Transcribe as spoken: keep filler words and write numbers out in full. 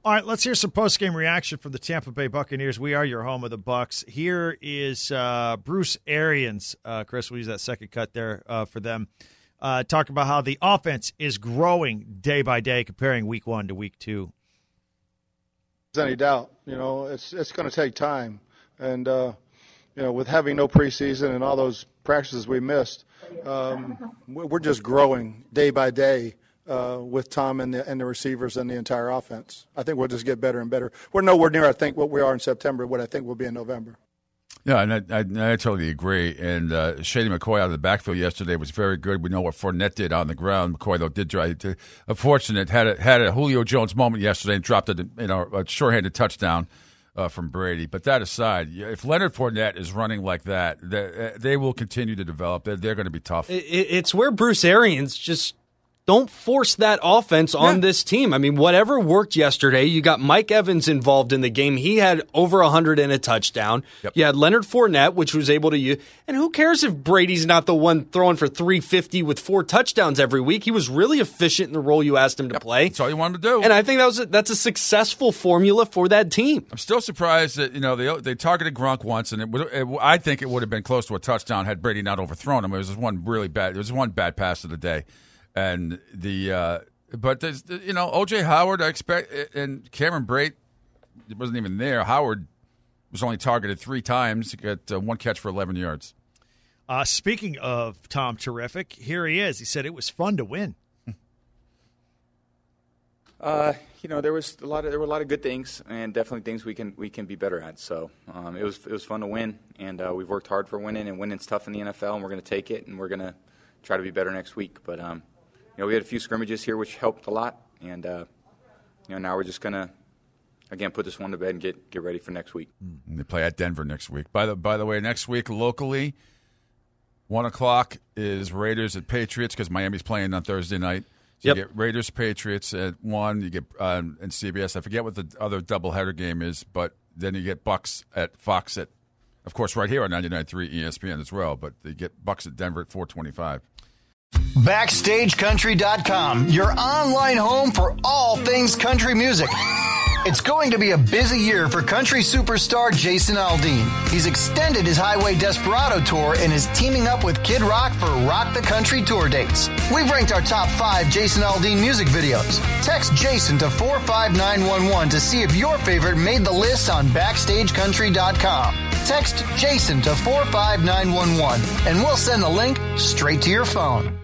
All right, let's hear some post-game reaction from the Tampa Bay Buccaneers. We are your home of the Bucs. Here is uh, Bruce Arians. Uh, Chris, we'll use that second cut there uh, for them. Uh, talk about how the offense is growing day by day, comparing week one to week two. There's any doubt. You know, it's it's going to take time. And, uh, you know, with having no preseason and all those practices we missed, um, we're just growing day by day. Uh, with Tom and the, and the receivers and the entire offense. I think we'll just get better and better. We're nowhere near, I think, what we are in September, what I think we'll be in November. Yeah, and I, I, I totally agree. And uh, Shady McCoy out of the backfield yesterday was very good. We know what Fournette did on the ground. McCoy, though, did try to, unfortunate, had a, had a Julio Jones moment yesterday and dropped a, you know, a short-handed touchdown uh, from Brady. But that aside, if Leonard Fournette is running like that, they, they will continue to develop. They're, they're going to be tough. It, it's where Bruce Arians just – don't force that offense on yeah. this team. I mean, whatever worked yesterday, you got Mike Evans involved in the game. He had over one hundred and a touchdown. Yep. You had Leonard Fournette, which was able to use. And who cares if Brady's not the one throwing for three fifty with four touchdowns every week? He was really efficient in the role you asked him to yep. play. That's all you wanted to do. And I think that was a, that's a successful formula for that team. I'm still surprised that, you know, they they targeted Gronk once, and it would, it, I think it would have been close to a touchdown had Brady not overthrown him. It was one really bad. It was one bad pass of the day. And the, uh, but there's, you know, O J Howard, I expect, and Cameron Brate, it wasn't even there. Howard was only targeted three times to get uh, one catch for eleven yards. Uh, speaking of Tom Terrific, here he is. He said it was fun to win. Uh, you know, there was a lot of there were a lot of good things, and definitely things we can we can be better at. So um, it was it was fun to win, and uh, we've worked hard for winning, and winning's tough in the N F L, and we're going to take it, and we're going to try to be better next week. But um, you know, we had a few scrimmages here which helped a lot, and uh, you know, now we're just going to again put this one to bed and get get ready for next week. And they play at Denver next week. By the by the way, next week locally, one o'clock is Raiders at Patriots because Miami's playing on Thursday night. So yep. You get Raiders Patriots at one. You get um, and C B S. I forget what the other doubleheader game is, but then you get Bucks at Fox at, of course, right here on ninety-nine point three E S P N as well. But you get Bucks at Denver at four twenty-five. Backstage Country dot com, your online home for all things country music. It's going to be a busy year for country superstar Jason Aldean. He's extended his Highway Desperado tour and is teaming up with Kid Rock for Rock the Country tour dates. We've ranked our top five Jason Aldean music videos. Text Jason to four five nine one one to see if your favorite made the list on Backstage Country dot com. Text Jason to four five nine one one and we'll send the link straight to your phone.